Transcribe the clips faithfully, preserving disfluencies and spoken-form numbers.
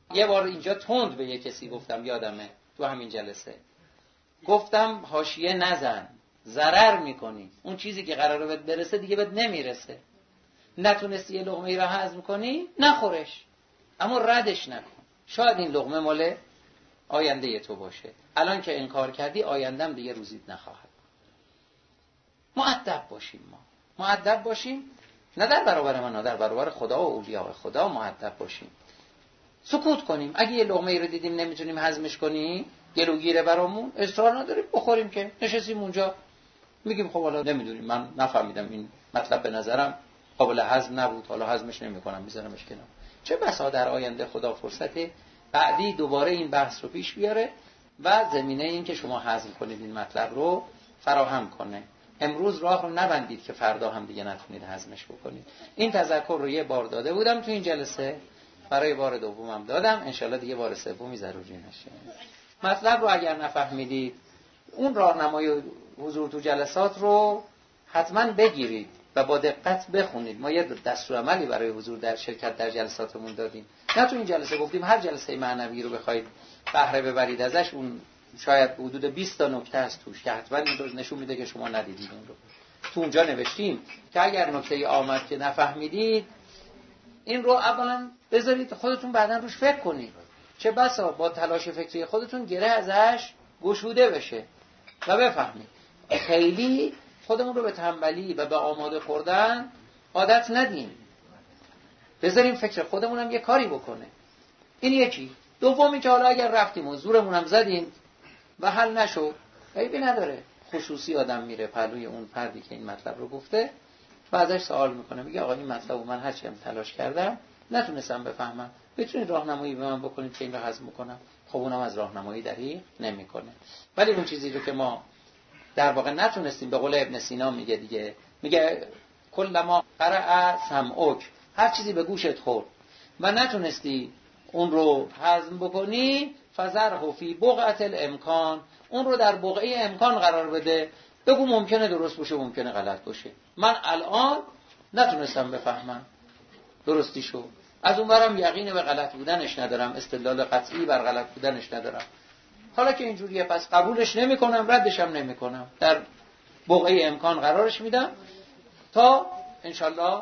یه بار اینجا تند به یه کسی گفتم، یادمه تو همین جلسه گفتم حاشیه نزن، ضرر میکنی، اون چیزی که قراره بهت برسه دیگه بهت نمیرسه. نتونستی یه لقمه ای را هضم کنی، نخورش، اما ردش نکن. شاید این لقمه مال آینده تو باشه، الان که انکار کردی آیندهم دیگه روزیت نخواهد. مؤدب باشیم، ما مؤدب باشیم، نه در برابر من، نه در برابر خدا و اولیاء خدا مؤدب باشیم. سکوت کنیم. اگه یه لقمه ای رو دیدیم نمیتونیم هضمش کنیم، گلوگیره برامون، اصرار نداریم بخوریم، که نشستیم اونجا میگیم خب حالا نمیدونیم، من نفهمیدم این مطلب به نظرم قابل هضم نبود، حالا هضمش نمیکنم، میذارمش کنار. چه بسا در آینده خدا فرصت بعدی دوباره این بحث رو پیش بیاره و زمینه این که شما هضم کنید این مطلب رو فراهم کنه. امروز راه رو نبندید که فردا هم دیگه نتونید هضمش بکنید. این تذکر رو یه بار داده بودم تو این جلسه، برای بار دومم دادم، انشالله دیگه بار سومی ضروری نشه. مطلب رو اگر نفهمیدید، اون راهنمای حضور تو جلسات رو حتما بگیرید و با دقت بخونید. ما یه دستورالعملی برای حضور در شرکت در جلساتمون دادیم. نه تو این جلسه گفتیم هر جلسه معنوی رو بخواید بهره ببرید ازش، اون شاید حدود بیست تا نکته است توش که حتما این رو نشون میده که شما ندیدید. اون رو تو اونجا نوشتیم که اگر نکته‌ای آمد که نفهمیدید، این رو اولا بذارید خودتون بعداً روش فکر کنید، چه بسا با تلاش فکری خودتون گره ازش گشوده بشه و بفهمید. خیلی خودمون رو به تنبلی و به آماده خوردن عادت ندیم، بذاریم فکر خودمون هم یه کاری بکنه. این یکی. دومی که حالا اگر رفتیم و زورمون هم زدیم و حل نشد، عیبی نداره، خصوصی آدم میره پلوی اون فردی که این مطلب رو گفته و ازش سوال میکنه، میگه آقا این مطلب رو من هرچی هم تلاش کردم نتونستم بفهمم، میتونید راهنمایی به من بکنید که این رو هضم کنم؟ خب اونم از راهنمایی دریغ نمیکنه. ولی اون چیزی رو که ما در واقع نتونستیم، به قول ابن سینا میگه دیگه، میگه کلما قرأ سمعک، هر چیزی به گوشت خورد و نتونستی اون رو هضم بکنی، فذره فی بقعة الامکان، اون رو در بقعه امکان قرار بده، بگو ممکنه درست باشه ممکنه غلط باشه، من الان نتونستم بفهمم درستیشو، از اون برم یقین به غلط بودنش ندارم، استدلال قطعی بر غلط بودنش ندارم. حالا که اینجوریه پس قبولش نمی کنم، ردش هم نمی کنم، در بقعه امکان قرارش میدم تا انشالله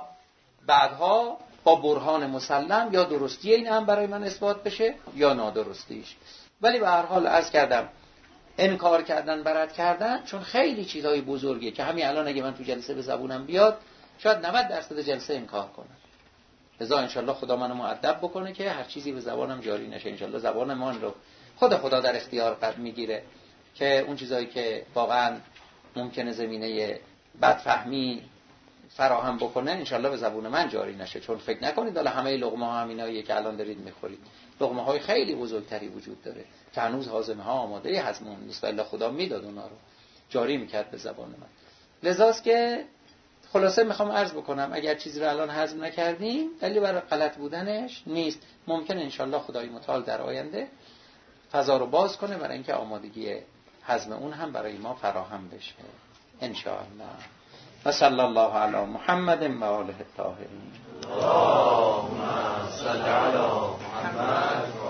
بعدها با برهان مسلم یا درستی این هم برای من اثبات بشه یا نادرستیش. ولی به هر حال عرض کردم انکار کردن، برد کردن، چون خیلی چیزای بزرگه که همین الان اگه من تو جلسه به زبونم بیاد شاید نود درصد جلسه انکار کنم. لذا انشالله خدا منو مؤدب بکنه که هر چیزی به زبانم جاری نشه. انشالله زبان من رو خود خدا در اختیار قرار میگیره که اون چیزایی که واقعا ممکنه زمینه بدفهمی فراهم بکنه انشالله به زبون من جاری نشه. چون فکر نکنید حالا همه لقمه ها همیناییه که الان دارید میخورید، لقمه های خیلی بزرگتری وجود داره که هنوز هاضمه ها آماده هضم اون نیست و الا خدا میداد اونا رو، جاری میکرد به زبان من. لذاست که خلاصه میخوام عرض بکنم اگر چیزی رو الان هضم نکردیم دلیل برای غلط بودنش نیست. ممکنه انشالله خدای متعال در آینده فضا رو باز کنه برای اینکه آمادگی هضم اون هم برای ما فراهم بشه انشاءالله. و صلی الله علی محمد و آله الطاهرین. اللهم صل علی محمد